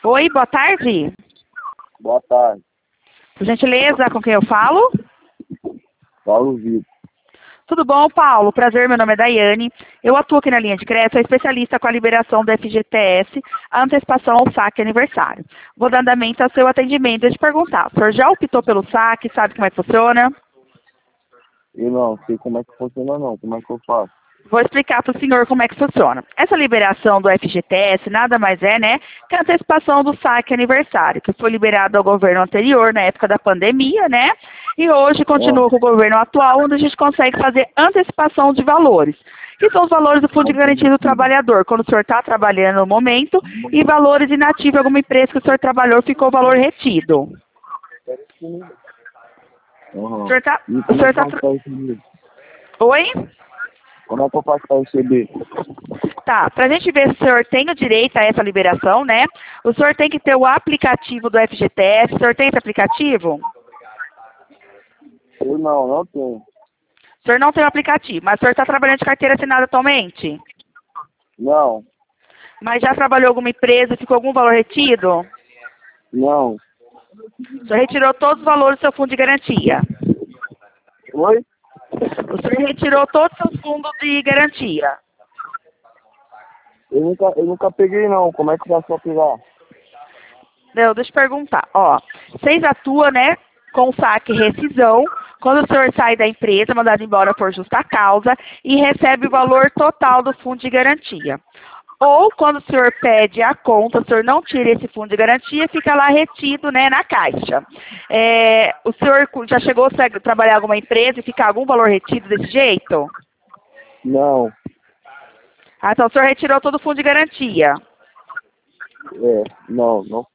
Oi, boa tarde. Boa tarde. Por gentileza, com quem eu falo? Paulo Vitor. Tudo bom, Paulo? Prazer, meu nome é Daiane. Eu atuo aqui na linha de crédito, sou especialista com a liberação do FGTS, a antecipação ao saque aniversário. Vou dar andamento ao seu atendimento e te perguntar, o senhor já optou pelo saque, sabe como é que funciona? Eu não sei como é que funciona não. Como é que eu faço? Vou explicar para o senhor como é que funciona. Essa liberação do FGTS nada mais é, né, que a antecipação do saque aniversário, que foi liberado ao governo anterior, na época da pandemia, né, e hoje continua com o governo atual, onde a gente consegue fazer antecipação de valores, que são os valores do Fundo de Garantia do Trabalhador, quando o senhor está trabalhando no momento, e valores inativos, alguma empresa que o senhor trabalhou, ficou o valor retido. Uhum. O senhor está... E como é que eu faço pra receber? Oi? Como é que eu faço para receber? Tá, para a gente ver se o senhor tem o direito a essa liberação, né? O senhor tem que ter o aplicativo do FGTS. O senhor tem esse aplicativo? Eu não tenho. O senhor não tem o aplicativo, mas o senhor está trabalhando de carteira assinada atualmente? Não. Mas já trabalhou em alguma empresa, ficou algum valor retido? Não. O senhor retirou todos os valores do seu fundo de garantia? Oi? O senhor retirou todos os seus fundos de garantia? Eu nunca peguei não. Como é que eu faço pra pegar? Não, deixa eu perguntar. Ó, vocês atuam, né, com saque e rescisão, quando o senhor sai da empresa, mandado embora por justa causa, e recebe o valor total do fundo de garantia. Ou quando o senhor pede a conta, o senhor não tira esse fundo de garantia, fica lá retido, né, na caixa. O senhor já chegou a trabalhar em alguma empresa e ficar algum valor retido desse jeito? Não. Ah, então o senhor retirou todo o fundo de garantia. Não